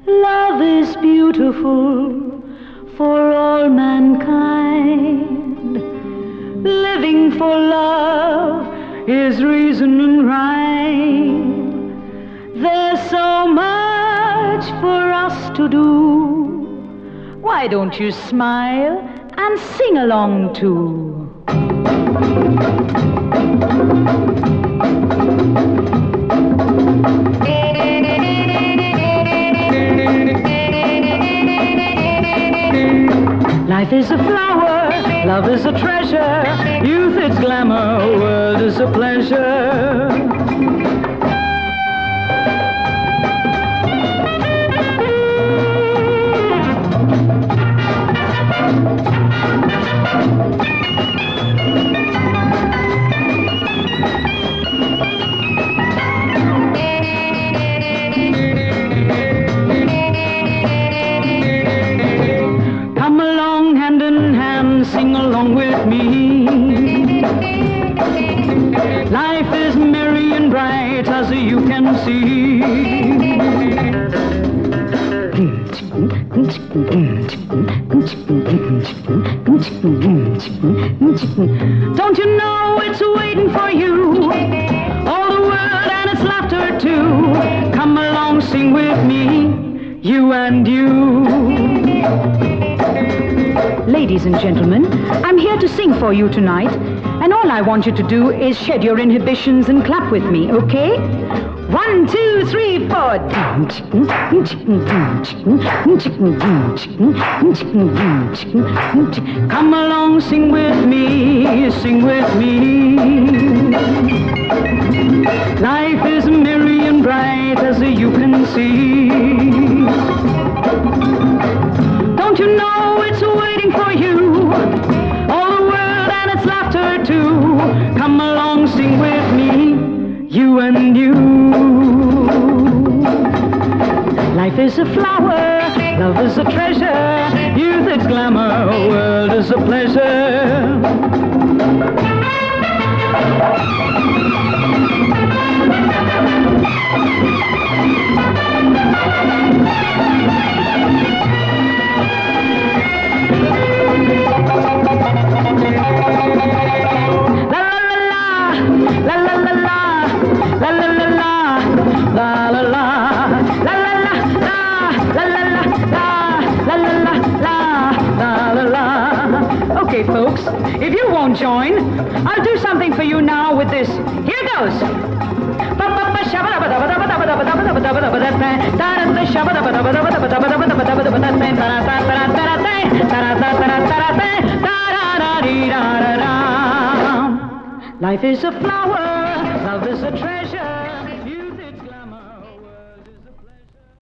Love is beautiful for all mankind. Living for love is reason and rhyme. There's so much for us to do. Why don't you smile and sing along too? Life is a flower, love is a treasure, youth it's glamour, world is a pleasure. Sing along with me. Life is merry and bright as you can see. Don't you know it's waiting for you? All the world and its laughter too. Come along, sing with me, you and you. Ladies and gentlemen, I'm here to sing for you tonight, and all I want you to do is shed your inhibitions and clap with me, okay? 1, 2, 3, 4. Come along, sing with me, sing with me. Life is merry and bright as you can see. Don't you know it's waiting for you? All the world and its laughter too. Come along, sing with me, you and you. Life is a flower, love is a treasure, youth it's glamour, world is a pleasure. Okay, folks, if you won't join, I'll do something for you now with this. Here goes. Life is a flower, love is a treasure.